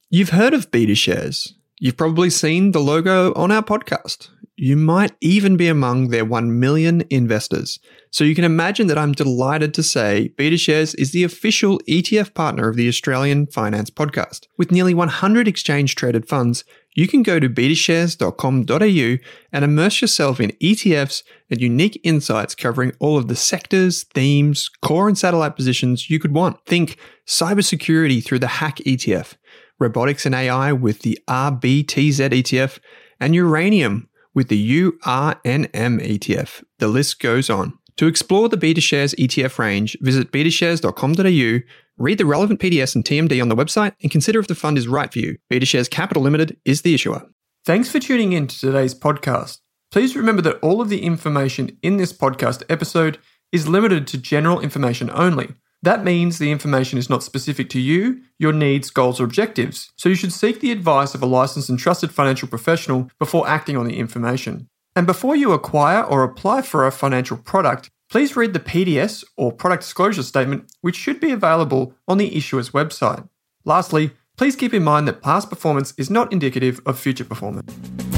You've heard of BetaShares. You've probably seen the logo on our podcast. You might even be among their 1 million investors. So you can imagine that I'm delighted to say BetaShares is the official ETF partner of the Australian Finance Podcast. With nearly 100 exchange-traded funds, you can go to betashares.com.au and immerse yourself in ETFs and unique insights covering all of the sectors, themes, core and satellite positions you could want. Think cybersecurity through the Hack ETF, robotics and AI with the RBTZ ETF, and uranium with the URNM ETF. The list goes on. To explore the BetaShares ETF range, visit betashares.com.au, read the relevant PDS and TMD on the website, and consider if the fund is right for you. BetaShares Capital Limited is the issuer. Thanks for tuning in to today's podcast. Please remember that all of the information in this podcast episode is limited to general information only. That means the information is not specific to you, your needs, goals, or objectives, so you should seek the advice of a licensed and trusted financial professional before acting on the information. And before you acquire or apply for a financial product, please read the PDS or product disclosure statement, which should be available on the issuer's website. Lastly, please keep in mind that past performance is not indicative of future performance.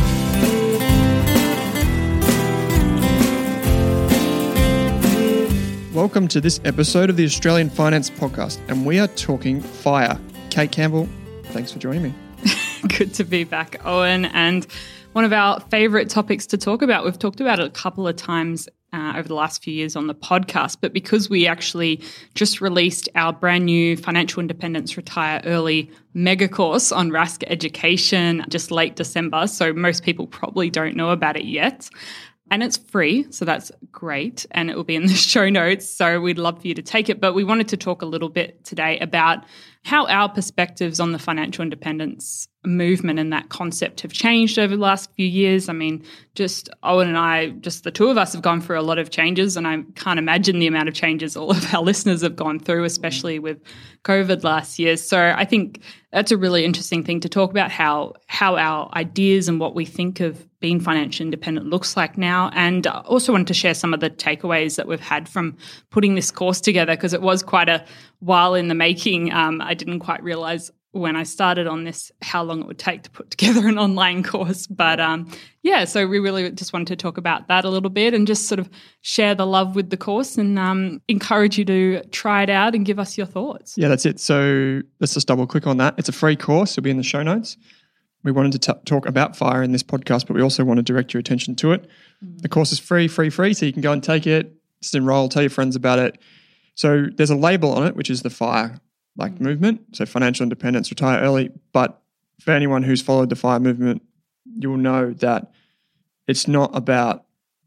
Welcome to this episode of the Australian Finance Podcast, and we are talking FIRE. Kate Campbell, thanks for joining me. Good to be back, Owen, and one of our favourite topics to talk about. We've talked about it a couple of times over the last few years on the podcast, but because we actually just released our brand new Financial Independence Retire Early mega course on Rask Education just late December, so most people probably don't know about it yet. And it's free, so that's great, and it will be in the show notes, so we'd love for you to take it. But we wanted to talk a little bit today about how our perspectives on the financial independence movement and that concept have changed over the last few years. I mean, just Owen and I, just the two of us have gone through a lot of changes, and I can't imagine the amount of changes all of our listeners have gone through, especially with COVID last year. So I think that's a really interesting thing to talk about, how our ideas and what we think of being financially independent looks like now. And I also wanted to share some of the takeaways that we've had from putting this course together, because it was quite a while in the making. I didn't quite realize when I started on this how long it would take to put together an online course. But so we really just wanted to talk about that a little bit and just sort of share the love with the course and encourage you to try it out and give us your thoughts. Yeah, that's it. So let's just double click on that. It's a free course. It'll be in the show notes. We wanted to talk about FIRE in this podcast, but we also want to direct your attention to it. The course is free, so you can go and take it, just enroll, tell your friends about it. So there's a label on it, which is the FIRE movement, so financial independence, retire early. But for anyone who's followed the FIRE movement, you will know that it's not about,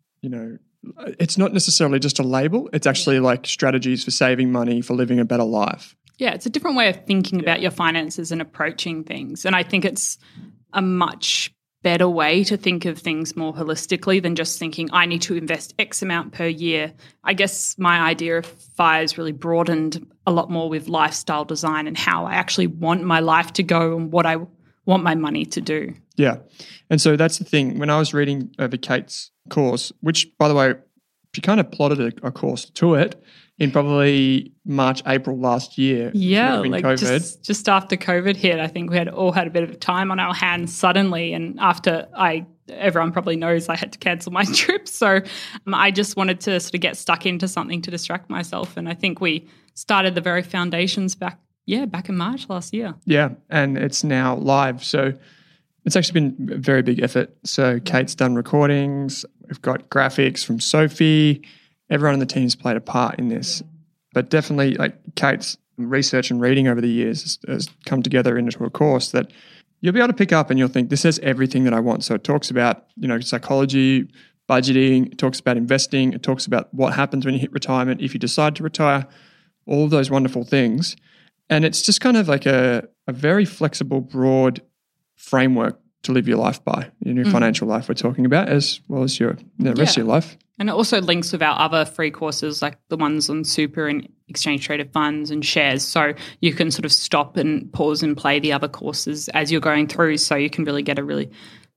it's not necessarily just a label. It's actually like strategies for saving money, for living a better life. Yeah, it's a different way of thinking about your finances and approaching things. And I think it's a much better way to think of things more holistically than just thinking, I need to invest X amount per year. I guess my idea of FIRE is really broadened a lot more with lifestyle design and how I actually want my life to go and what I want my money to do. Yeah. And so that's the thing. When I was reading over Kate's course, which, by the way, she kind of plotted a course to it in probably March, April last year. Yeah, like COVID. Just after COVID hit, I think we had all had a bit of time on our hands suddenly. And after everyone probably knows I had to cancel my trip. So I just wanted to sort of get stuck into something to distract myself. And I think we started the very foundations back in March last year. Yeah, and it's now live. So it's actually been a very big effort. So Kate's done recordings. We've got graphics from Sophie. Everyone on the team's played a part in this. But definitely, like Kate's research and reading over the years has come together into a course that you'll be able to pick up and you'll think, this has everything that I want. So it talks about, psychology, budgeting. It talks about investing. It talks about what happens when you hit retirement, if you decide to retire, all of those wonderful things. And it's just kind of like a very flexible, broad framework to live your life by, in your financial life we're talking about, as well as the rest of your life. And it also links with our other free courses, like the ones on super and exchange traded funds and shares. So you can sort of stop and pause and play the other courses as you're going through, so you can really get a really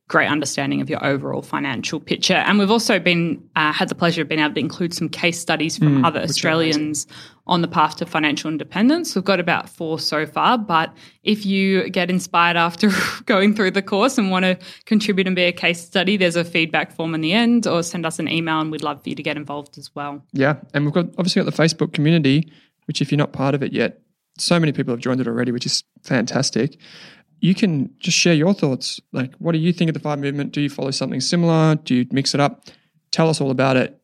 great understanding of your overall financial picture. And we've also been had the pleasure of being able to include some case studies from other Australians on the path to financial independence. We've got about 4 so far, but if you get inspired after going through the course and want to contribute and be a case study, there's a feedback form in the end, or send us an email and we'd love for you to get involved as well. Yeah, and we've got obviously got the Facebook community, which if you're not part of it yet, so many people have joined it already, which is fantastic. You can just share your thoughts. Like, what do you think of the FIRE movement? Do you follow something similar? Do you mix it up? Tell us all about it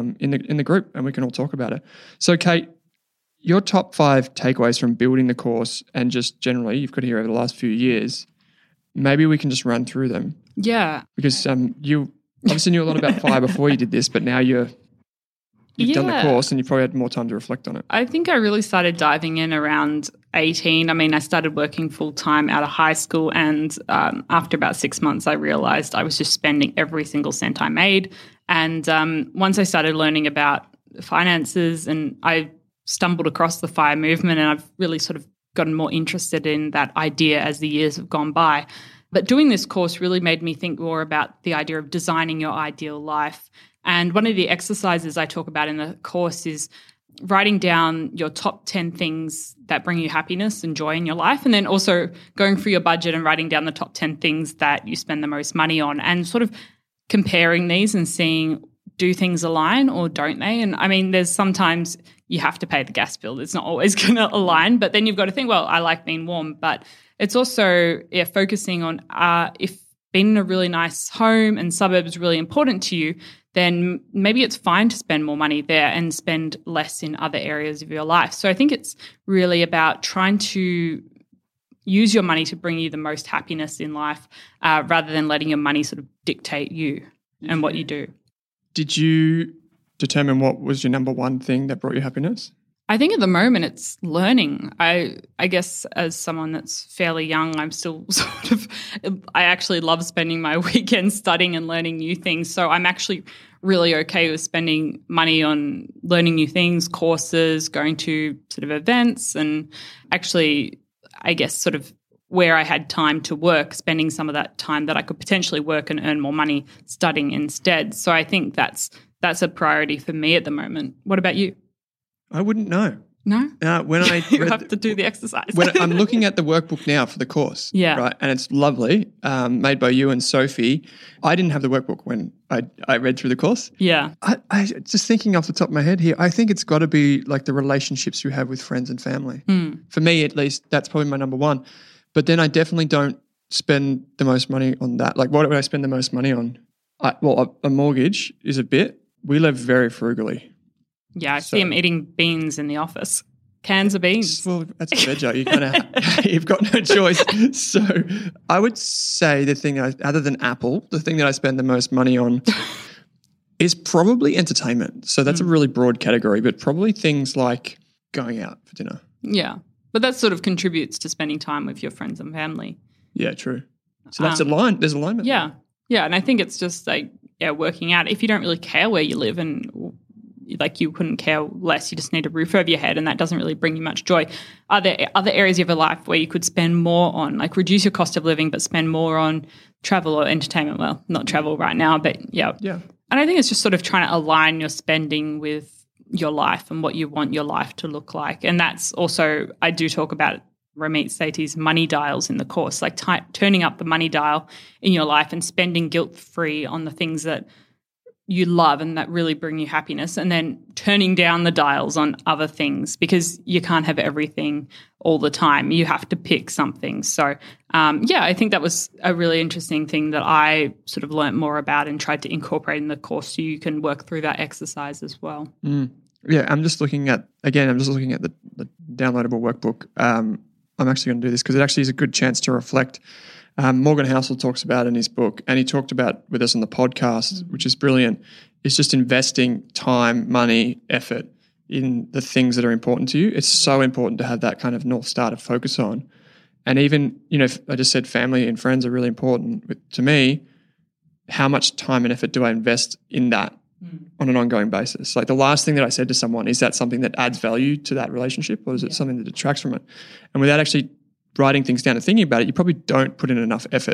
in the group, and we can all talk about it. So, Kate, your top 5 takeaways from building the course and just generally you've got here over the last few years, maybe we can just run through them. Yeah. Because you obviously knew a lot about FIRE before you did this, but now you've done the course and you probably had more time to reflect on it. I think I really started diving in around 18. I mean, I started working full-time out of high school, and after about 6 months, I realized I was just spending every single cent I made. And once I started learning about finances, and I stumbled across the FIRE movement, and I've really sort of gotten more interested in that idea as the years have gone by. But doing this course really made me think more about the idea of designing your ideal life. And one of the exercises I talk about in the course is writing down your top 10 things that bring you happiness and joy in your life, and then also going through your budget and writing down the top 10 things that you spend the most money on, and sort of comparing these and seeing, do things align or don't they? And I mean, there's sometimes you have to pay the gas bill. It's not always going to align, but then you've got to think, well, I like being warm. But it's also focusing on if being in a really nice home and suburb is really important to you, then maybe it's fine to spend more money there and spend less in other areas of your life. So I think it's really about trying to use your money to bring you the most happiness in life rather than letting your money sort of dictate you and what you do. Did you determine what was your number one thing that brought you happiness? I think at the moment it's learning. I guess as someone that's fairly young, I'm still I actually love spending my weekends studying and learning new things. So I'm actually really okay with spending money on learning new things, courses, going to sort of events, and actually, I guess, sort of where I had time to work, spending some of that time that I could potentially work and earn more money studying instead. So I think that's a priority for me at the moment. What about you? I wouldn't know. No? When I you have to do the exercise. When I'm looking at the workbook now for the course, right, and it's lovely, made by you and Sophie. I didn't have the workbook when I read through the course. Yeah. I just thinking off the top of my head here, I think it's got to be like the relationships you have with friends and family. For me, at least, that's probably my number one. But then I definitely don't spend the most money on that. Like, what would I spend the most money on? A mortgage is a bit. We live very frugally. Yeah, I see him eating beans in the office. Cans of beans. Well, that's a veggie. You've got no choice. So I would say the thing, other than Apple, the thing that I spend the most money on is probably entertainment. So that's a really broad category, but probably things like going out for dinner. Yeah, but that sort of contributes to spending time with your friends and family. Yeah, true. So that's a line. There's alignment. Yeah, yeah, and I think it's just like working out. If you don't really care where you live and like you couldn't care less, you just need a roof over your head and that doesn't really bring you much joy. Are there other areas of your life where you could spend more on, like reduce your cost of living but spend more on travel or entertainment? Well, not travel right now, but yeah. And I think it's just sort of trying to align your spending with your life and what you want your life to look like. And that's also, I do talk about Ramit Sethi's money dials in the course, like turning up the money dial in your life and spending guilt-free on the things that you love and that really bring you happiness, and then turning down the dials on other things because you can't have everything all the time. You have to pick something. So, I think that was a really interesting thing that I sort of learnt more about and tried to incorporate in the course so you can work through that exercise as well. Yeah, I'm just looking at the downloadable workbook. I'm actually going to do this because it actually is a good chance to reflect. Morgan Housel talks about in his book, and he talked about with us on the podcast, which is brilliant, is just investing time, money, effort in the things that are important to you. It's so important to have that kind of North Star to focus on. And even, I just said family and friends are really important. To me, how much time and effort do I invest in that on an ongoing basis? Like the last thing that I said to someone, is that something that adds value to that relationship, or is it something that detracts from it? And without actually writing things down and thinking about it, you probably don't put in enough effort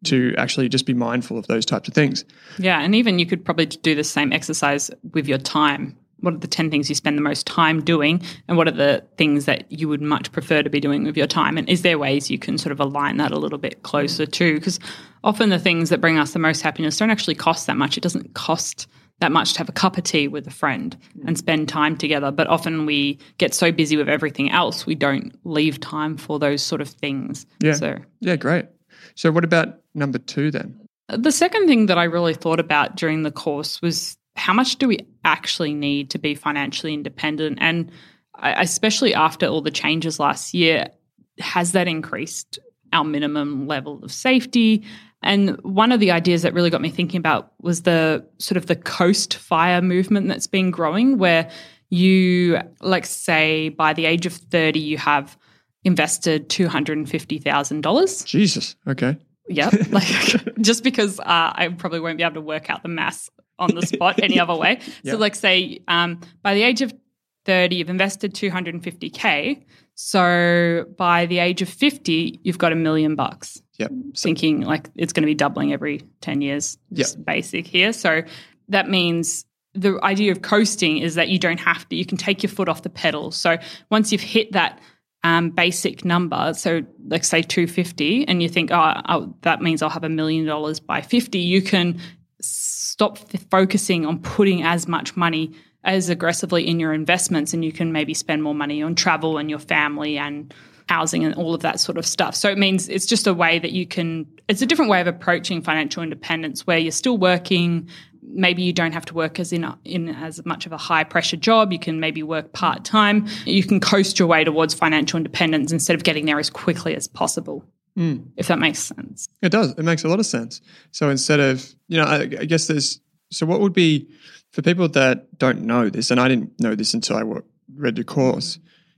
to actually just be mindful of those types of things. Yeah, and even you could probably do the same exercise with your time. What are the 10 things you spend the most time doing, and what are the things that you would much prefer to be doing with your time? And is there ways you can sort of align that a little bit closer too? Because often the things that bring us the most happiness don't actually cost that much. It doesn't cost that much to have a cup of tea with a friend and spend time together. But often we get so busy with everything else, we don't leave time for those sort of things. Yeah, yeah, great. So what about number 2 then? The second thing that I really thought about during the course was how much do we actually need to be financially independent? And especially after all the changes last year, has that increased our minimum level of safety? And one of the ideas that really got me thinking about was the sort of the coast fire movement that's been growing, where you, like, say by the age of 30, you have invested $250,000. Jesus, okay. Yep, just because I probably won't be able to work out the maths on the spot any other way. So like say by the age of 30, you've invested $250K. So by the age of 50, you've got $1 million. Yep. Thinking like it's going to be doubling every 10 years. Just basic here. So that means the idea of coasting is that you don't have to, you can take your foot off the pedal. So once you've hit that basic number, so like say 250, and you think, oh, that means I'll have $1 million by 50, you can stop focusing on putting as much money as aggressively in your investments, and you can maybe spend more money on travel and your family and housing and all of that sort of stuff. So it means it's just a way that you can, it's a different way of approaching financial independence where you're still working. Maybe you don't have to work as in as much of a high pressure job. You can maybe work part-time. You can coast your way towards financial independence instead of getting there as quickly as possible, if that makes sense. It does. It makes a lot of sense. So instead of, I guess so what would be, for people that don't know this, and I didn't know this until I read the course,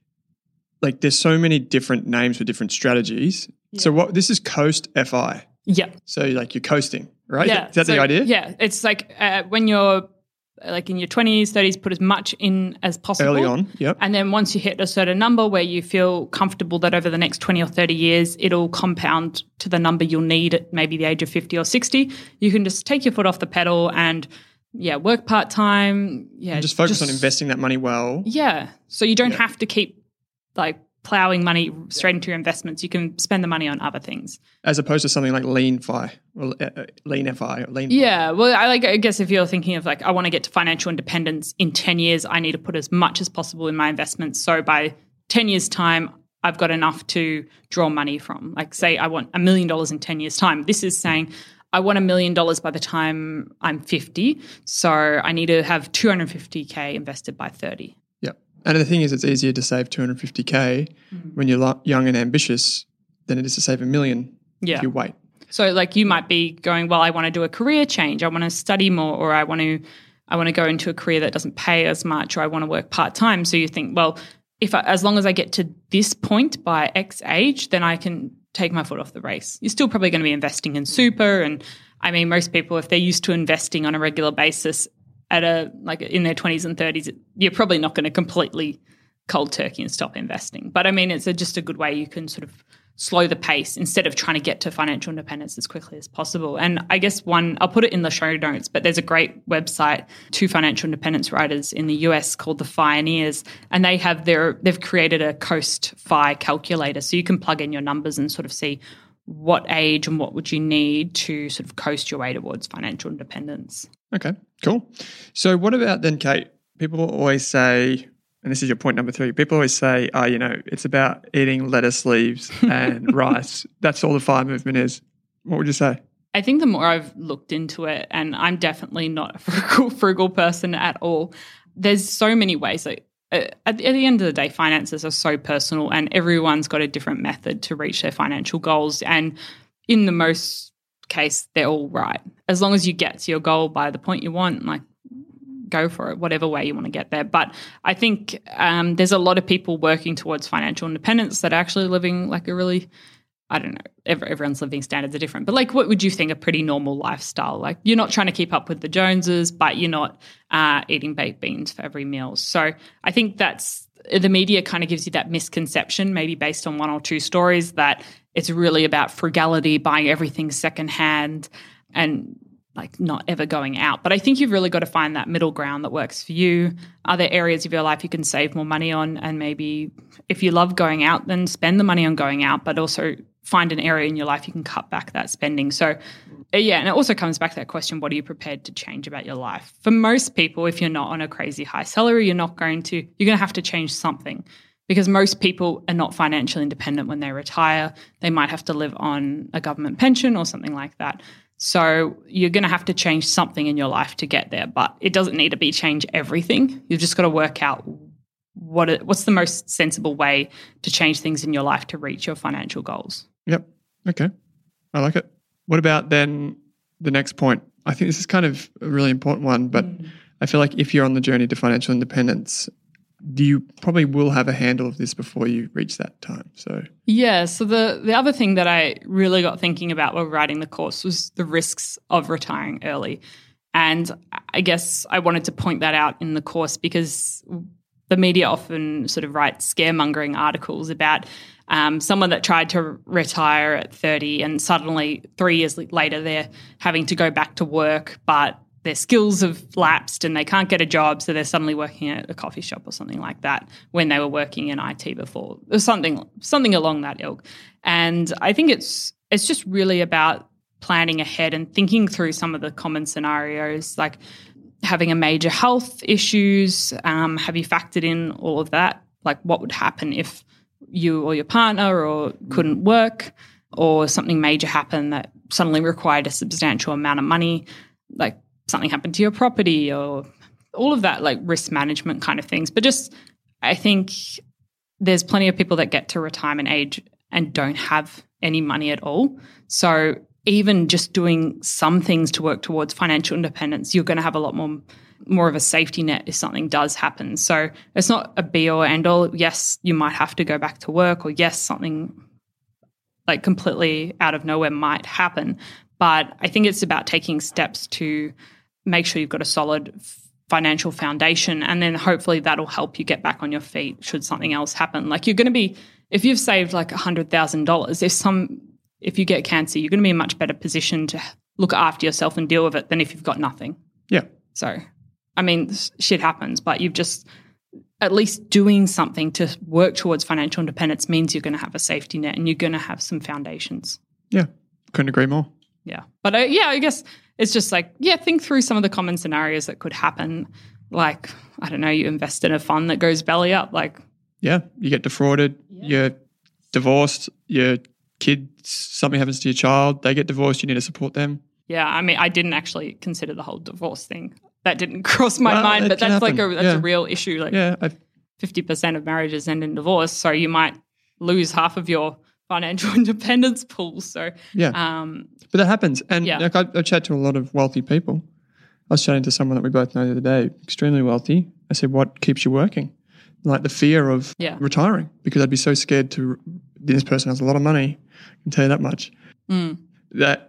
like there's so many different names for different strategies. Yeah. So this is Coast FI. Yeah. So like you're coasting, right? Yeah. Is that the idea? Yeah. It's like when you're like in your 20s, 30s, put as much in as possible. Early on, yep. And then once you hit a certain number where you feel comfortable that over the next 20 or 30 years, it'll compound to the number you'll need at maybe the age of 50 or 60, you can just take your foot off the pedal and work part-time. Yeah. And just focus on investing that money well. Yeah. So you don't have to keep like plowing money straight into your investments. You can spend the money on other things. As opposed to something like lean FI or lean FI or lean. Yeah. Well, I guess if you're thinking of like, I want to get to financial independence in 10 years, I need to put as much as possible in my investments. So by 10 years time, I've got enough to draw money from. Like say I want $1 million in 10 years time. This is saying I want $1 million by the time I'm 50. So I need to have $250K invested by 30. And the thing is, it's easier to save $250K when you're young and ambitious than it is to save $1 million if you wait. So like you might be going, well, I want to do a career change. I want to study more, or I want to go into a career that doesn't pay as much, or I want to work part-time. So you think, well, as long as I get to this point by X age, then I can take my foot off the race. You're still probably going to be investing in super. And I mean, most people, if they're used to investing on a regular basis, in their 20s and 30s, you're probably not going to completely cold turkey and stop investing. But I mean, it's just a good way you can sort of slow the pace instead of trying to get to financial independence as quickly as possible. And I guess I'll put it in the show notes, but there's a great website to financial independence writers in the US called The Fioneers, and they've created a Coast FI calculator. So you can plug in your numbers and sort of see what age and what would you need to sort of coast your way towards financial independence. Okay, cool. So what about then, Kate? People always say, and this is your point number 3, people always say, it's about eating lettuce leaves and rice. That's all the FI movement is. What would you say? I think the more I've looked into it, and I'm definitely not a frugal person at all, there's so many ways. Like, at the end of the day, finances are so personal and everyone's got a different method to reach their financial goals. And in the most case, they're all right. As long as you get to your goal by the point you want, like go for it, whatever way you want to get there. But I think there's a lot of people working towards financial independence that are actually living like a really, I don't know, everyone's living standards are different. But like what would you think a pretty normal lifestyle? Like you're not trying to keep up with the Joneses, but you're not eating baked beans for every meal. So I think that's the media kind of gives you that misconception, maybe based on one or two stories, that it's really about frugality, buying everything secondhand and like not ever going out. But I think you've really got to find that middle ground that works for you. Are there areas of your life you can save more money on? And maybe if you love going out, then spend the money on going out, but also find an area in your life you can cut back that spending. So yeah, and it also comes back to that question, what are you prepared to change about your life? For most people, if you're not on a crazy high salary, you're going to have to change something, because most people are not financially independent when they retire. They might have to live on a government pension or something like that. So you're going to have to change something in your life to get there, but it doesn't need to be change everything. You've just got to work out what's the most sensible way to change things in your life to reach your financial goals. Yep. Okay. I like it. What about then the next point? I think this is kind of a really important one, but I feel like if you're on the journey to financial independence, you probably will have a handle of this before you reach that time. So yeah. So the other thing that I really got thinking about while writing the course was the risks of retiring early. And I guess I wanted to point that out in the course because the media often sort of writes scaremongering articles about someone that tried to retire at 30 and suddenly 3 years later they're having to go back to work, but their skills have lapsed and they can't get a job, so they're suddenly working at a coffee shop or something like that when they were working in IT before. There's something along that ilk. And I think it's just really about planning ahead and thinking through some of the common scenarios, like having a major health issues. Have you factored in all of that? Like what would happen if you or your partner or couldn't work, or something major happened that suddenly required a substantial amount of money, like something happened to your property, or all of that, like risk management kind of things. But just, I think there's plenty of people that get to retirement age and don't have any money at all. So even just doing some things to work towards financial independence, you're going to have a lot more of a safety net if something does happen. So it's not a be or end all. Yes, you might have to go back to work, or yes, something like completely out of nowhere might happen. But I think it's about taking steps to make sure you've got a solid financial foundation, and then hopefully that'll help you get back on your feet should something else happen. Like you're going to be, if you've saved like $100,000, if you get cancer, you're going to be in a much better position to look after yourself and deal with it than if you've got nothing. Yeah. So, I mean, shit happens, but you've just at least doing something to work towards financial independence means you're going to have a safety net and you're going to have some foundations. Yeah. Couldn't agree more. Yeah. But I guess it's just like, think through some of the common scenarios that could happen. Like, I don't know, you invest in a fund that goes belly up. Like, yeah, you get defrauded, you're divorced, your kids, something happens to your child, they get divorced, you need to support them. Yeah, I mean, I didn't actually consider the whole divorce thing. That didn't cross my mind, but that's happen. a real issue. Like 50% of marriages end in divorce, so you might lose half of your financial independence pool. So but that happens. And like I chat to a lot of wealthy people. I was chatting to someone that we both know the other day, extremely wealthy. I said, what keeps you working? Like the fear of retiring, because I'd be so scared to, this person has a lot of money, I can tell you that much. That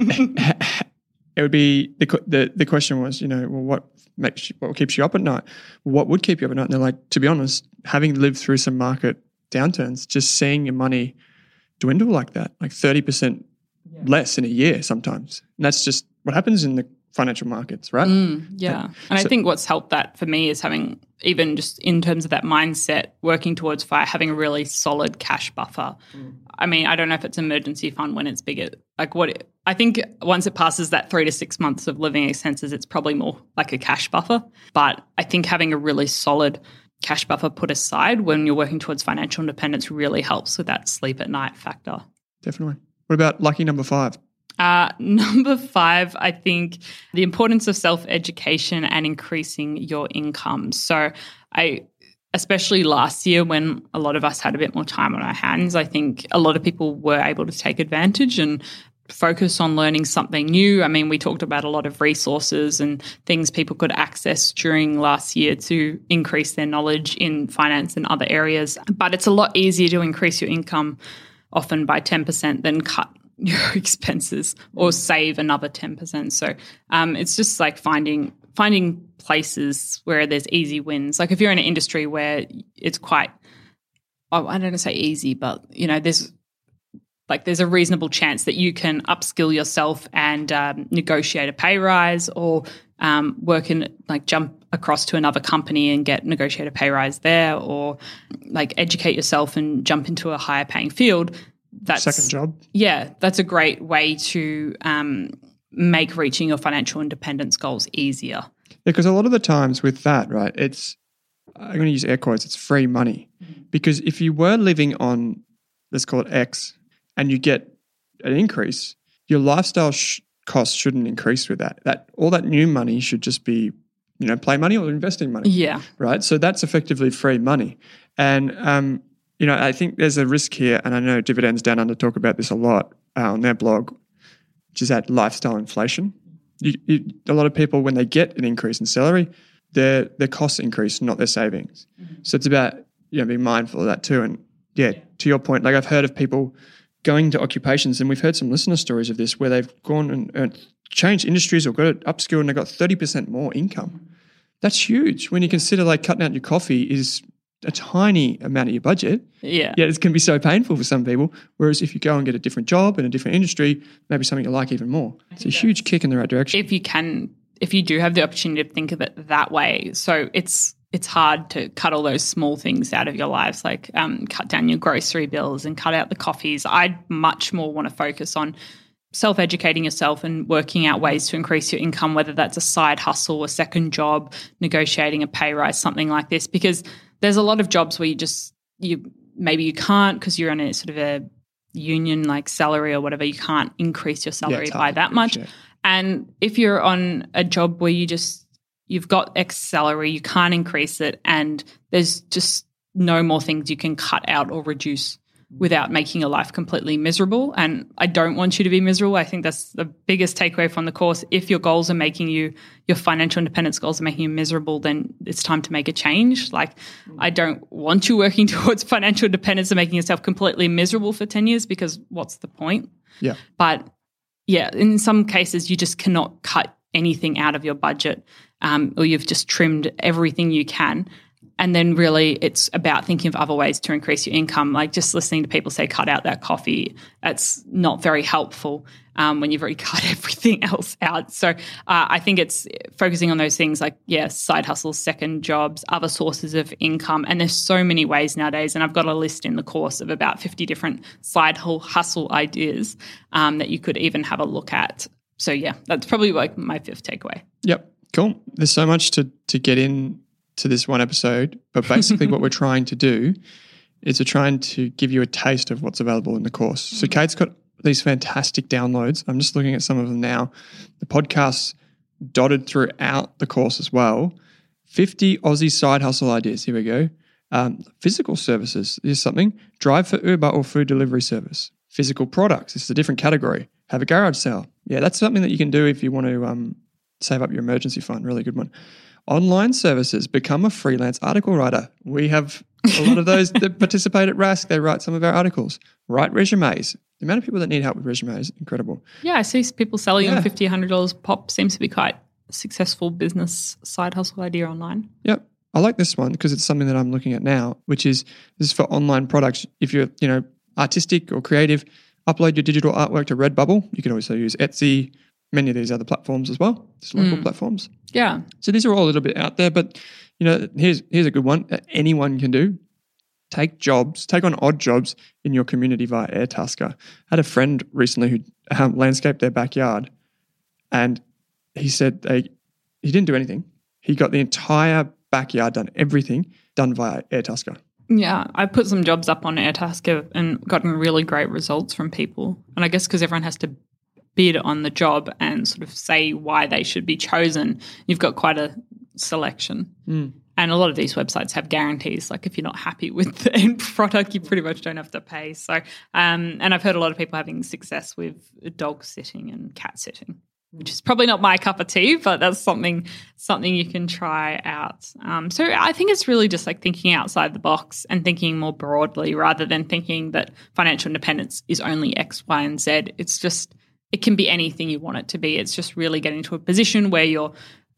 it would be, the question was, what keeps you up at night? What would keep you up at night? And they're like, to be honest, having lived through some market downturns, just seeing your money dwindle like that, like 30% less in a year sometimes. And that's just what happens in the financial markets, right? And I think what's helped that for me is having, even just in terms of that mindset, working towards having a really solid cash buffer. I mean, I don't know if it's emergency fund when it's bigger. Like I think once it passes that 3 to 6 months of living expenses, it's probably more like a cash buffer. But I think having a really solid cash buffer put aside when you're working towards financial independence really helps with that sleep at night factor. Definitely. What about lucky number 5? Number 5, I think the importance of self-education and increasing your income. So especially last year when a lot of us had a bit more time on our hands, I think a lot of people were able to take advantage and focus on learning something new. I mean, we talked about a lot of resources and things people could access during last year to increase their knowledge in finance and other areas. But it's a lot easier to increase your income often by 10% than cut your expenses or save another 10%. So it's just like finding finding places where there's easy wins. Like if you're in an industry where it's quite, I don't want to say easy, but there's a reasonable chance that you can upskill yourself and negotiate a pay rise, or jump across to another company and negotiate a pay rise there, or educate yourself and jump into a higher paying field. That's second job. Yeah, that's a great way to make reaching your financial independence goals easier. Yeah, because a lot of the times with that, right, I'm going to use air quotes, it's free money. Because if you were living on, let's call it X, and you get an increase, your lifestyle costs shouldn't increase with that. All that new money should just be, play money or investing money. Yeah. Right? So that's effectively free money. And, I think there's a risk here, and I know Dividends Down Under talk about this a lot on their blog, which is that lifestyle inflation. A lot of people, when they get an increase in salary, their costs increase, not their savings. So it's about being mindful of that too. And yeah, to your point, I've heard of people going to occupations, and we've heard some listener stories of this where they've gone and changed industries or got it upskilled and they got 30% more income. That's huge when you consider cutting out your coffee is a tiny amount of your budget. Yeah. Yet it can be so painful for some people. Whereas if you go and get a different job in a different industry, maybe something you like even more. It's a huge kick in the right direction. If you do have the opportunity to think of it that way. So it's hard to cut all those small things out of your lives, cut down your grocery bills and cut out the coffees. I'd much more want to focus on self-educating yourself and working out ways to increase your income, whether that's a side hustle, a second job, negotiating a pay rise, something like this. Because there's a lot of jobs where maybe you can't, because you're on a sort of a union salary or whatever, you can't increase your salary by that much. Yeah. And if you're on a job where you've got X salary, you can't increase it, and there's just no more things you can cut out or reduce without making your life completely miserable. And I don't want you to be miserable. I think that's the biggest takeaway from the course. If your goals are making your financial independence goals are making you miserable, then it's time to make a change. I don't want you working towards financial independence and making yourself completely miserable for 10 years, because what's the point? Yeah. But yeah, in some cases you just cannot cut anything out of your budget, or you've just trimmed everything you can. And then really it's about thinking of other ways to increase your income. Just listening to people say cut out that coffee, that's not very helpful when you've already cut everything else out. So I think it's focusing on those things side hustles, second jobs, other sources of income. And there's so many ways nowadays. And I've got a list in the course of about 50 different side hustle ideas that you could even have a look at. So yeah, that's probably my fifth takeaway. Yep. Cool. There's so much to get in to this one episode, but basically what we're trying to do is we're trying to give you a taste of what's available in the course. So Kate's got these fantastic downloads. I'm just looking at some of them now. The podcasts dotted throughout the course as well. 50 Aussie side hustle ideas. Here we go. Physical services is something. Drive for Uber or food delivery service. Physical products. This is a different category. Have a garage sale. Yeah, that's something that you can do if you want to save up your emergency fund. Really good one. Online services, become a freelance article writer. We have a lot of those that participate at Rask. They write some of our articles. Write resumes. The amount of people that need help with resumes is incredible. Yeah, I see people selling them $50, $100 pop. Seems to be quite a successful business side hustle idea online. Yep. I like this one because it's something that I'm looking at now, which is this is for online products. If you're, artistic or creative, upload your digital artwork to Redbubble. You can also use Etsy, many of these other platforms as well, just local platforms. Yeah. So these are all a little bit out there, but here's a good one that anyone can do. Take on odd jobs in your community via Airtasker. I had a friend recently who landscaped their backyard, and he said he didn't do anything. He got the entire backyard done, everything done via Airtasker. Yeah, I put some jobs up on Airtasker and gotten really great results from people. And I guess because everyone has to bid on the job and sort of say why they should be chosen, you've got quite a selection. And a lot of these websites have guarantees. If you're not happy with the end product, you pretty much don't have to pay. So, and I've heard a lot of people having success with dog sitting and cat sitting, which is probably not my cup of tea, but that's something you can try out. So I think it's really just thinking outside the box and thinking more broadly rather than thinking that financial independence is only X, Y, and Z. It's just, it can be anything you want it to be. It's just really getting to a position where you're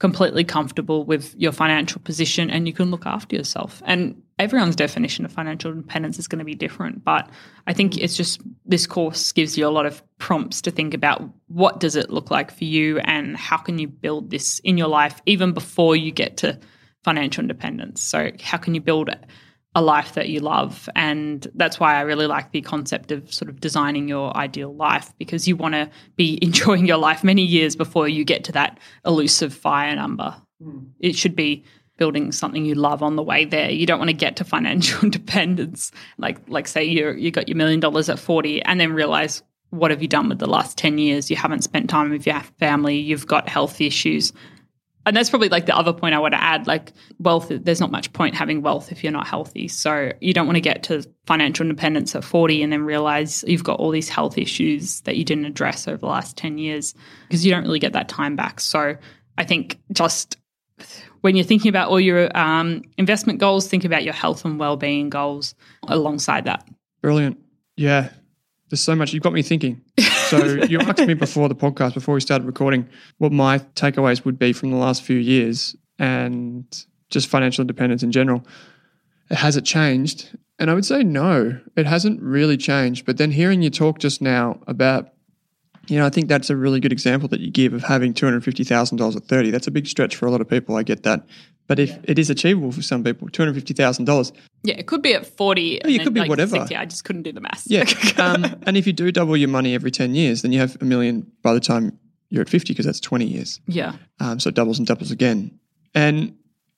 completely comfortable with your financial position and you can look after yourself. And everyone's definition of financial independence is going to be different, but I think it's just this course gives you a lot of prompts to think about what does it look like for you and how can you build this in your life even before you get to financial independence. So how can you build a life that you love? And that's why I really like the concept of sort of designing your ideal life, because you want to be enjoying your life many years before you get to that elusive FIRE number. It should be building something you love on the way there. You don't want to get to financial independence, like say you got your $1 million at 40 and then realize, what have you done with the last 10 years? You haven't spent time with your family. You've got health issues. And that's probably like the other point I want to add, like wealth, there's not much point having wealth if you're not healthy. So you don't want to get to financial independence at 40 and then realize you've got all these health issues that you didn't address over the last 10 years because you don't really get that time back. So I think just when you're thinking about all your investment goals, think about your health and well-being goals alongside that. Brilliant. Yeah. There's so much. You've got me thinking. So you asked me before the podcast, before we started recording, what my takeaways would be from the last few years and just financial independence in general. Has it changed? And I would say no, it hasn't really changed. But then hearing you talk just now about, I think that's a really good example that you give of having $250,000 at 30. That's a big stretch for a lot of people. I get that. But if it is achievable for some people, $250,000. Yeah, it could be at 40. Oh, it could be like whatever. 60. I just couldn't do the maths. Yeah. And if you do double your money every 10 years, then you have $1 million by the time you're at 50 because that's 20 years. Yeah. So it doubles and doubles again. And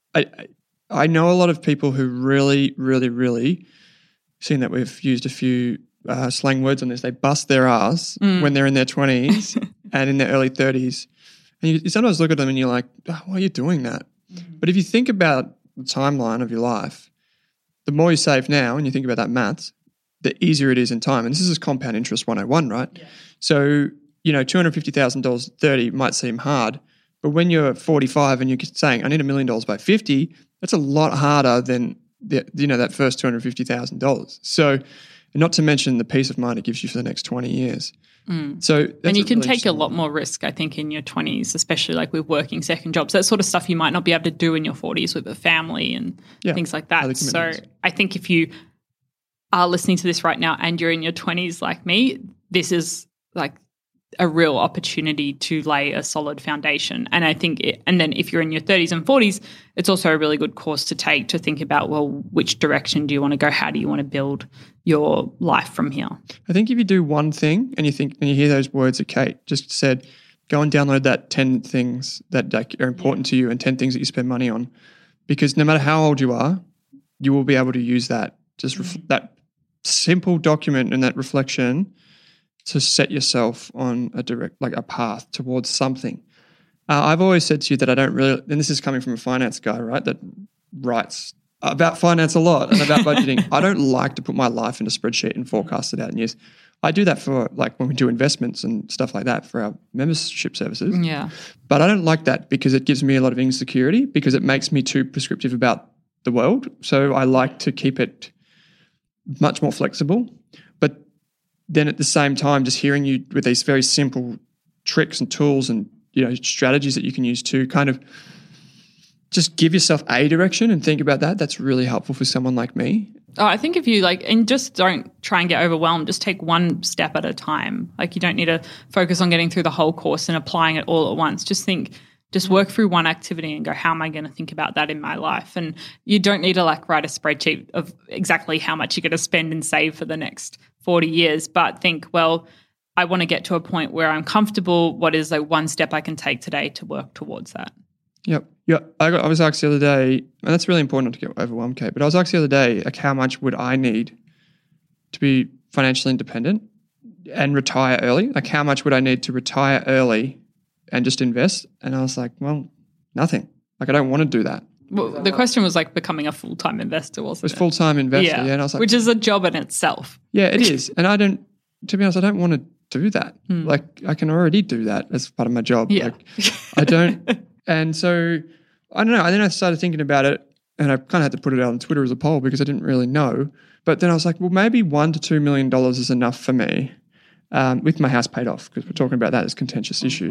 I know a lot of people who really, really, really, seeing that we've used a few slang words on this, they bust their ass when they're in their 20s and in their early 30s. And you sometimes look at them and you're like, why are you doing that? But if you think about the timeline of your life, the more you save now and you think about that maths, the easier it is in time. And this is compound interest 101, right? Yeah. So, $250,000 30 might seem hard, but when you're 45 and you're saying, I need $1 million by 50, that's a lot harder than that first $250,000. So, and not to mention the peace of mind it gives you for the next 20 years. So and you can take a lot more risk, I think, in your 20s, especially like with working second jobs. That sort of stuff you might not be able to do in your 40s with a family and things like that. So I think if you are listening to this right now and you're in your 20s like me, this is like a real opportunity to lay a solid foundation. And I think and then if you're in your 30s and 40s, it's also a really good course to take to think about, well, which direction do you want to go? How do you want to build your life from here? I think if you do one thing and you hear those words that Kate just said, go and download that 10 things that are important to you and 10 things that you spend money on, because no matter how old you are, you will be able to use that, that simple document and that reflection to set yourself on a path towards something. I've always said to you that I don't really, and this is coming from a finance guy, right, that writes about finance a lot and about budgeting. I don't like to put my life in a spreadsheet and forecast it out in years. I do that for when we do investments and stuff like that for our membership services. Yeah. But I don't like that because it gives me a lot of insecurity because it makes me too prescriptive about the world. So I like to keep it much more flexible. But then at the same time, just hearing you with these very simple tricks and tools and strategies that you can use to kind of just give yourself a direction and think about that. That's really helpful for someone like me. Oh, I think if you and just don't try and get overwhelmed, just take one step at a time. You don't need to focus on getting through the whole course and applying it all at once. Just work through one activity and go, how am I going to think about that in my life? And you don't need to write a spreadsheet of exactly how much you're going to spend and save for the next 40 years, but think, well, I want to get to a point where I'm comfortable. What is one step I can take today to work towards that? Yep. Yeah. I was asked the other day, and that's really important not to get overwhelmed, Kate, but I was asked the other day, how much would I need to be financially independent and retire early? How much would I need to retire early and just invest? And I was like, well, nothing. I don't want to do that. Well, the question was becoming a full-time investor, wasn't it? It was full-time investor, yeah. And I was like, which is a job in itself. Yeah, it is. And to be honest, I don't want to do that. I can already do that as part of my job. Yeah. I don't. And so, I don't know. And then I started thinking about it and I kind of had to put it out on Twitter as a poll because I didn't really know. But then I was like, well, maybe $1 to $2 million is enough for me with my house paid off, because we're talking about that as a contentious issue.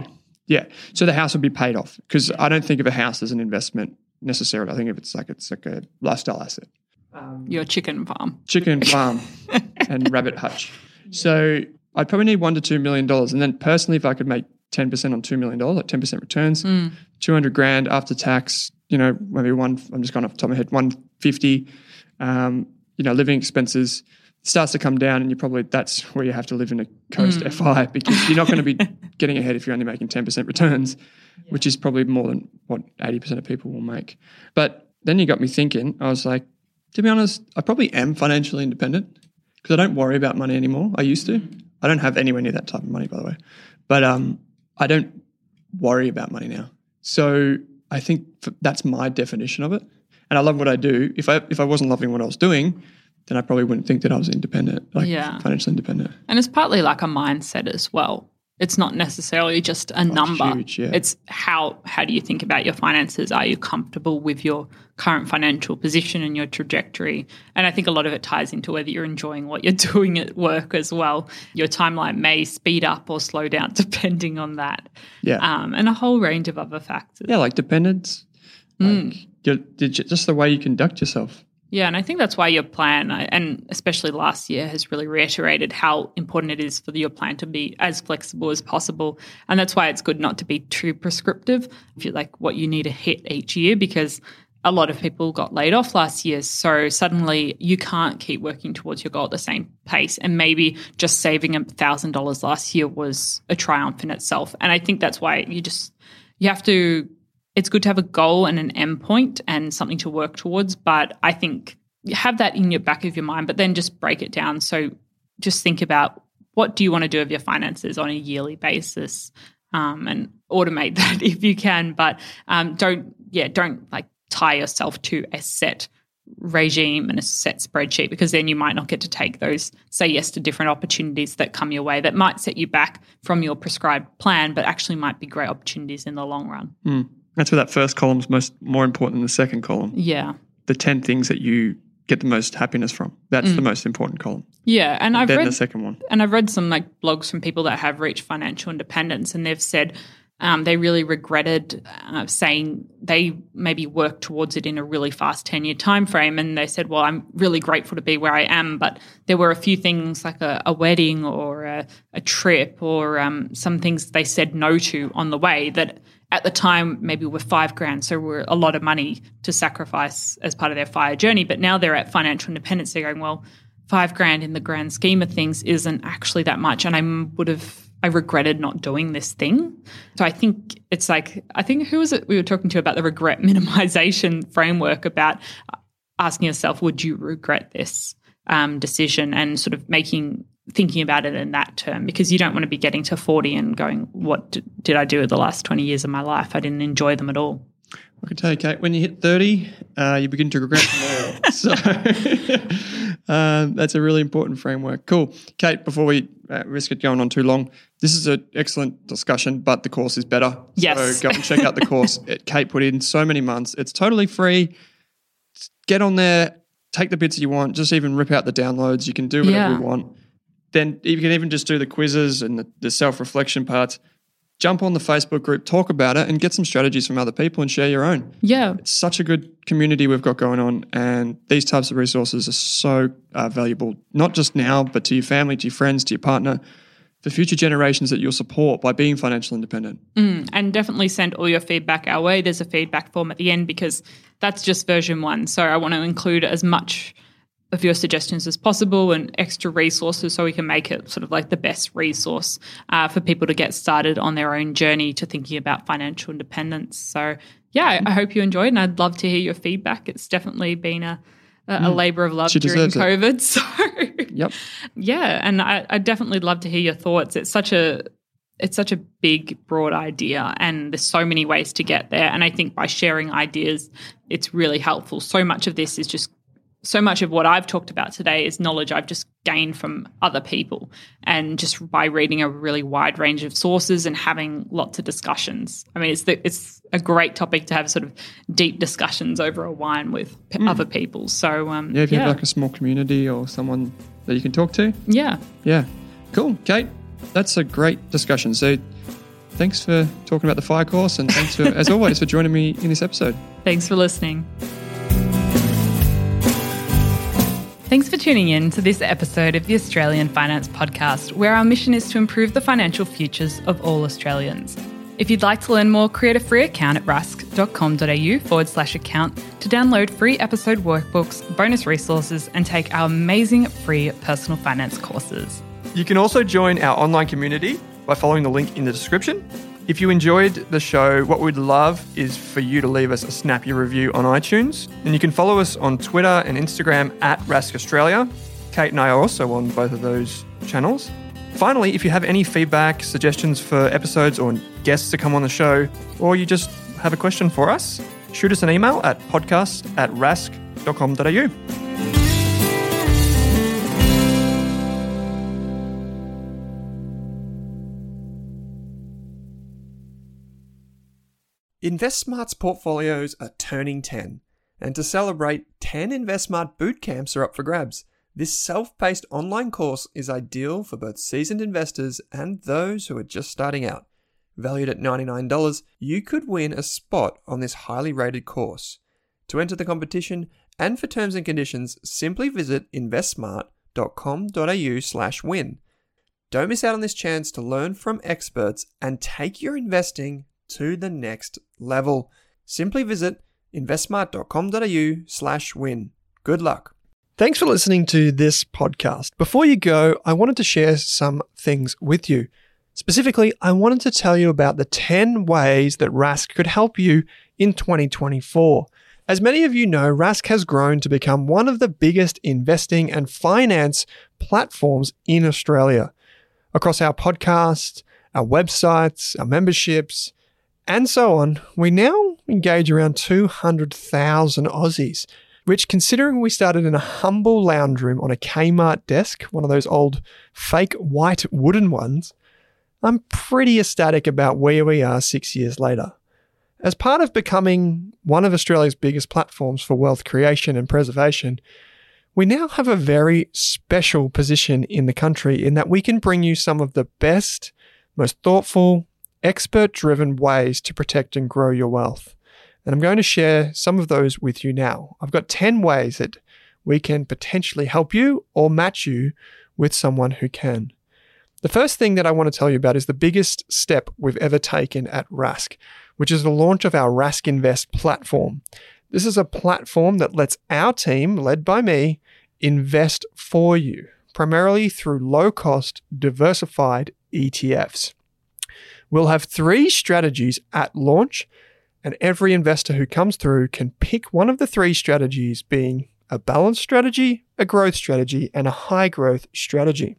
Yeah. So the house would be paid off because I don't think of a house as an investment necessarily. I think of it's like a lifestyle asset. Your chicken farm. Chicken farm and rabbit hutch. So I'd probably need $1 to $2 million. And then personally, if I could make 10% on $2 million, like 10% returns, 200 grand after tax, maybe I'm just going off the top of my head, 150, living expenses starts to come down, and that's where you have to live in a coast FI, because you're not going to be getting ahead if you're only making 10% returns, which is probably more than what 80% of people will make. But then you got me thinking. I was like, to be honest, I probably am financially independent because I don't worry about money anymore. I used to. I don't have anywhere near that type of money, by the way. But I don't worry about money now. So I think that's my definition of it. And I love what I do. If I wasn't loving what I was doing, then I probably wouldn't think that I was independent, financially independent. And it's partly like a mindset as well. It's not necessarily just a number. Huge, yeah. It's how do you think about your finances? Are you comfortable with your current financial position and your trajectory? And I think a lot of it ties into whether you're enjoying what you're doing at work as well. Your timeline may speed up or slow down depending on that. Yeah. And a whole range of other factors. Yeah, like dependence, just the way you conduct yourself. Yeah, and I think that's why your plan, and especially last year, has really reiterated how important it is for your plan to be as flexible as possible. And that's why it's good not to be too prescriptive if you like what you need to hit each year, because a lot of people got laid off last year. So suddenly you can't keep working towards your goal at the same pace. And maybe just saving $1,000 last year was a triumph in itself. And I think that's why you have to. It's good to have a goal and an end point and something to work towards, but I think you have that in your back of your mind, but then just break it down. So just think about what do you want to do with your finances on a yearly basis, and automate that if you can, but don't like tie yourself to a set regime and a set spreadsheet, because then you might not get to take those, say yes to different opportunities that come your way that might set you back from your prescribed plan, but actually might be great opportunities in the long run. That's where that first column's more important than the second column. Yeah. The 10 things that you get the most happiness from. That's the most important column. Yeah. And I've read the second one. And I've read some like blogs from people that have reached financial independence, and they've said they really regretted saying they maybe worked towards it in a really fast 10-year time frame. And they said, well, I'm really grateful to be where I am, but there were a few things like a wedding or a trip or some things they said no to on the way that at the time maybe were $5,000, so were a lot of money to sacrifice as part of their FIRE journey. But now they're at financial independence. They're going, well, $5,000 in the grand scheme of things isn't actually that much, and I regretted not doing this thing. So I think it's like, who was it we were talking to about the regret minimization framework, about asking yourself, would you regret this decision, and sort of thinking about it in that term, because you don't want to be getting to 40 and going, what did I do with the last 20 years of my life? I didn't enjoy them at all. I can tell you, Kate, when you hit 30, you begin to regret more. So that's a really important framework. Cool. Kate, before we risk it going on too long, this is an excellent discussion, but the course is better. Yes. So go and check out the course. Kate put in so many months. It's totally free. Get on there, take the bits that you want, just even rip out the downloads. You can do whatever you want. Then you can even just do the quizzes and the self-reflection parts. Jump on the Facebook group, talk about it, and get some strategies from other people and share your own. Yeah. It's such a good community we've got going on, and these types of resources are so valuable, not just now, but to your family, to your friends, to your partner, for future generations that you'll support by being financially independent. And definitely send all your feedback our way. There's a feedback form at the end, because that's just version 1. So I want to include as much of your suggestions as possible and extra resources, so we can make it sort of like the best resource for people to get started on their own journey to thinking about financial independence. So yeah, I hope you enjoyed, and I'd love to hear your feedback. It's definitely been a labor of love during COVID. So yep. Yeah, and I'd definitely love to hear your thoughts. It's such a big, broad idea, and there's so many ways to get there. And I think by sharing ideas, it's really helpful. So much of what I've talked about today is knowledge I've just gained from other people, and just by reading a really wide range of sources and having lots of discussions. I mean, it's a great topic to have sort of deep discussions over a wine with other people. So if you have like a small community or someone that you can talk to. Yeah. Cool. Kate, that's a great discussion. So thanks for talking about the FIRE course, and thanks for, as always, for joining me in this episode. Thanks for listening. Thanks for tuning in to this episode of the Australian Finance Podcast, where our mission is to improve the financial futures of all Australians. If you'd like to learn more, create a free account at rask.com.au/account to download free episode workbooks, bonus resources, and take our amazing free personal finance courses. You can also join our online community by following the link in the description. If you enjoyed the show, what we'd love is for you to leave us a snappy review on iTunes. And you can follow us on Twitter and Instagram at Rask Australia. Kate and I are also on both of those channels. Finally, if you have any feedback, suggestions for episodes or guests to come on the show, or you just have a question for us, shoot us an email at podcast@rask.com.au. InvestSmart's portfolios are turning 10, and to celebrate, 10 InvestSmart bootcamps are up for grabs. This self-paced online course is ideal for both seasoned investors and those who are just starting out. Valued at $99, you could win a spot on this highly rated course. To enter the competition and for terms and conditions, simply visit investsmart.com.au/win. Don't miss out on this chance to learn from experts and take your investing to the next level. Simply visit investsmart.com.au/win. Good luck. Thanks for listening to this podcast. Before you go, I wanted to share some things with you. Specifically, I wanted to tell you about the 10 ways that Rask could help you in 2024. As many of you know, Rask has grown to become one of the biggest investing and finance platforms in Australia. Across our podcast, our websites, our memberships, and so on, we now engage around 200,000 Aussies, which, considering we started in a humble lounge room on a Kmart desk, one of those old fake white wooden ones, I'm pretty ecstatic about where we are 6 years later. As part of becoming one of Australia's biggest platforms for wealth creation and preservation, we now have a very special position in the country in that we can bring you some of the best, most thoughtful, expert-driven ways to protect and grow your wealth. And I'm going to share some of those with you now. I've got 10 ways that we can potentially help you or match you with someone who can. The first thing that I want to tell you about is the biggest step we've ever taken at Rask, which is the launch of our Rask Invest platform. This is a platform that lets our team, led by me, invest for you, primarily through low-cost, diversified ETFs. We'll have 3 strategies at launch, and every investor who comes through can pick one of the 3 strategies, being a balanced strategy, a growth strategy, and a high growth strategy.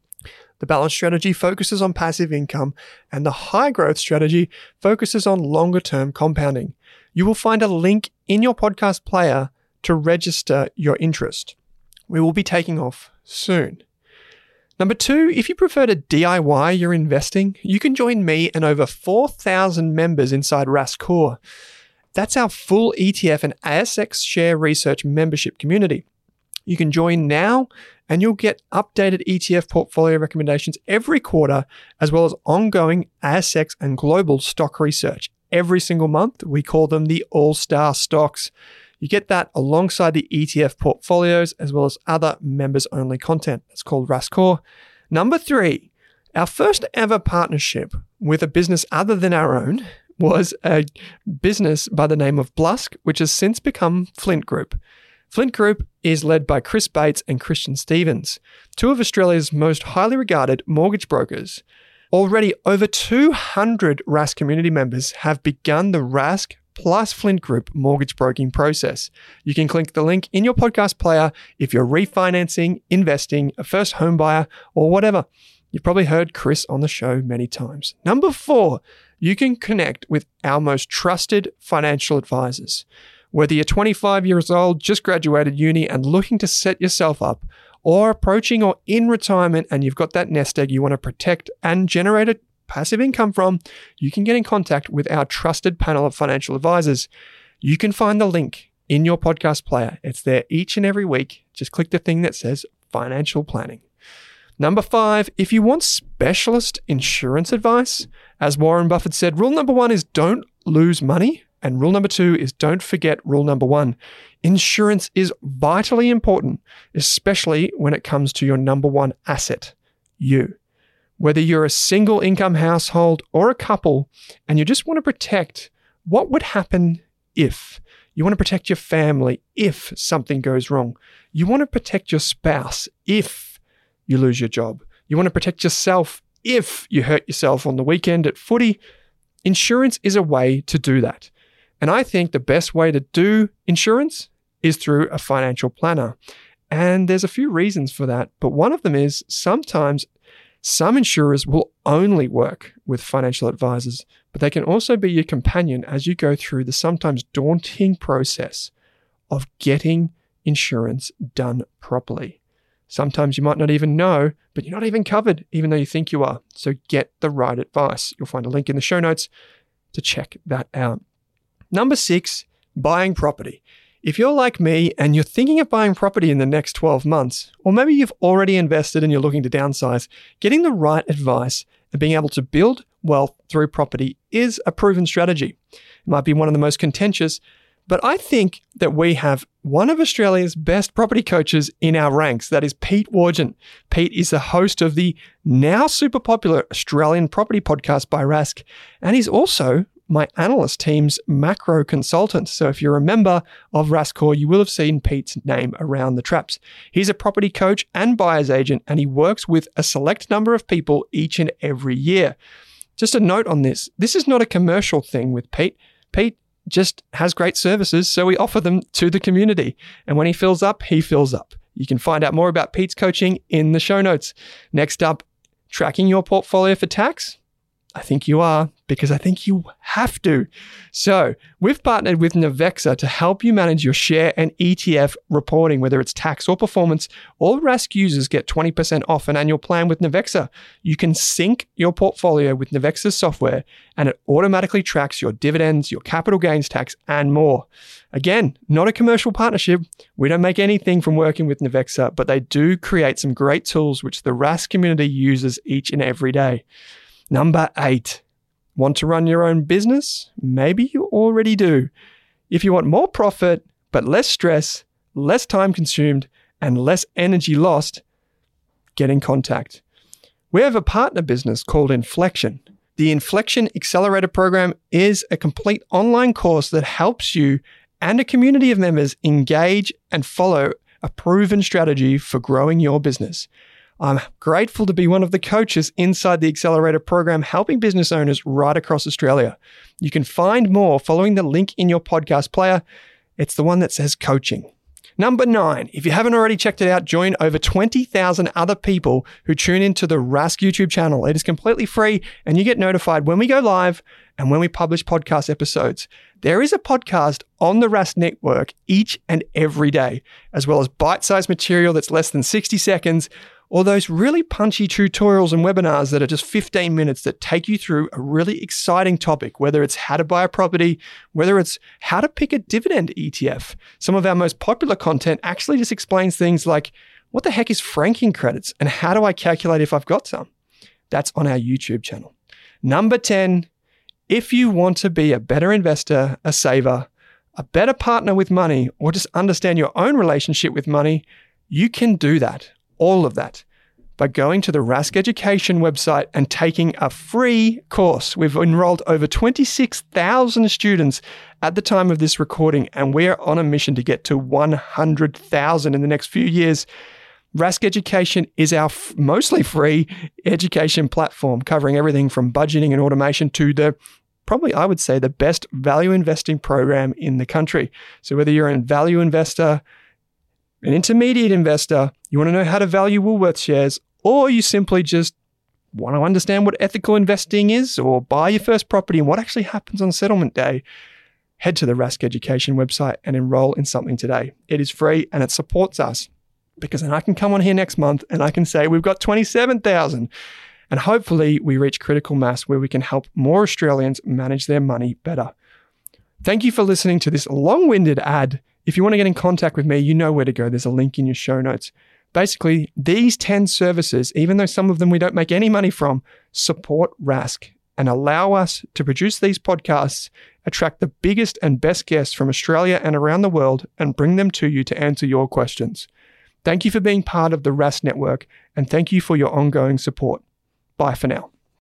The balanced strategy focuses on passive income, and the high growth strategy focuses on longer term compounding. You will find a link in your podcast player to register your interest. We will be taking off soon. Number 2, if you prefer to DIY your investing, you can join me and over 4,000 members inside Rask Core. That's our full ETF and ASX share research membership community. You can join now and you'll get updated ETF portfolio recommendations every quarter, as well as ongoing ASX and global stock research. Every single month, we call them the All-Star Stocks. You get that alongside the ETF portfolios, as well as other members-only content. It's called Rask Core. Number 3, our first ever partnership with a business other than our own was a business by the name of Blusk, which has since become Flint Group. Flint Group is led by Chris Bates and Christian Stevens, 2 of Australia's most highly regarded mortgage brokers. Already over 200 Rask community members have begun the Rask plus Flint Group mortgage broking process. You can click the link in your podcast player if you're refinancing, investing, a first home buyer, or whatever. You've probably heard Chris on the show many times. Number 4, you can connect with our most trusted financial advisors. Whether you're 25 years old, just graduated uni and looking to set yourself up, or approaching or in retirement and you've got that nest egg you want to protect and generate a passive income from, you can get in contact with our trusted panel of financial advisors. You can find the link in your podcast player. It's there each and every week. Just click the thing that says financial planning. Number 5, if you want specialist insurance advice, as Warren Buffett said, rule number 1 is don't lose money. And rule number 2 is don't forget rule number 1. Insurance is vitally important, especially when it comes to your number 1 asset, you. Whether you're a single income household or a couple, and you just want to protect what would happen if. You want to protect your family if something goes wrong. You want to protect your spouse if you lose your job. You want to protect yourself if you hurt yourself on the weekend at footy. Insurance is a way to do that. And I think the best way to do insurance is through a financial planner. And there's a few reasons for that, but one of them is sometimes some insurers will only work with financial advisors, but they can also be your companion as you go through the sometimes daunting process of getting insurance done properly. Sometimes you might not even know, but you're not even covered, even though you think you are. So get the right advice. You'll find a link in the show notes to check that out. Number 6, buying property. If you're like me and you're thinking of buying property in the next 12 months, or maybe you've already invested and you're looking to downsize, getting the right advice and being able to build wealth through property is a proven strategy. It might be one of the most contentious, but I think that we have one of Australia's best property coaches in our ranks. That is Pete Wargent. Pete is the host of the now super popular Australian property podcast by Rask, and he's also my analyst team's macro consultant. So if you're a member of Raskor, you will have seen Pete's name around the traps. He's a property coach and buyer's agent, and he works with a select number of people each and every year. Just a note on this. This is not a commercial thing with Pete. Pete just has great services, so we offer them to the community. And when he fills up, he fills up. You can find out more about Pete's coaching in the show notes. Next up, tracking your portfolio for tax. I think you are, because I think you have to. So we've partnered with Navexa to help you manage your share and ETF reporting, whether it's tax or performance. All Rask users get 20% off an annual plan with Navexa. You can sync your portfolio with Navexa's software, and it automatically tracks your dividends, your capital gains tax, and more. Again, not a commercial partnership. We don't make anything from working with Navexa, but they do create some great tools which the Rask community uses each and every day. Number 8, want to run your own business? Maybe you already do. If you want more profit, but less stress, less time consumed, and less energy lost, get in contact. We have a partner business called Inflection. The Inflection Accelerator Program is a complete online course that helps you and a community of members engage and follow a proven strategy for growing your business. I'm grateful to be one of the coaches inside the Accelerator program, helping business owners right across Australia. You can find more following the link in your podcast player. It's the one that says coaching. Number 9, if you haven't already checked it out, join over 20,000 other people who tune into the Rask YouTube channel. It is completely free, and you get notified when we go live and when we publish podcast episodes. There is a podcast on the Rask Network each and every day, as well as bite-sized material that's less than 60 seconds, or those really punchy tutorials and webinars that are just 15 minutes that take you through a really exciting topic, whether it's how to buy a property, whether it's how to pick a dividend ETF. Some of our most popular content actually just explains things like, what the heck is franking credits and how do I calculate if I've got some? That's on our YouTube channel. Number 10, if you want to be a better investor, a saver, a better partner with money, or just understand your own relationship with money, you can do that. All of that by going to the Rask Education website and taking a free course. We've enrolled over 26,000 students at the time of this recording, and we're on a mission to get to 100,000 in the next few years. Rask Education is our mostly free education platform, covering everything from budgeting and automation to the probably, I would say, the best value investing program in the country. So whether you're a value investor, an intermediate investor, you want to know how to value Woolworths shares, or you simply just want to understand what ethical investing is, or buy your first property and what actually happens on settlement day, head to the Rask Education website and enroll in something today. It is free and it supports us, because then I can come on here next month and I can say we've got 27,000, and hopefully we reach critical mass where we can help more Australians manage their money better. Thank you for listening to this long-winded ad. If you want to get in contact with me, you know where to go. There's a link in your show notes. Basically, these 10 services, even though some of them we don't make any money from, support Rask and allow us to produce these podcasts, attract the biggest and best guests from Australia and around the world, and bring them to you to answer your questions. Thank you for being part of the Rask Network, and thank you for your ongoing support. Bye for now.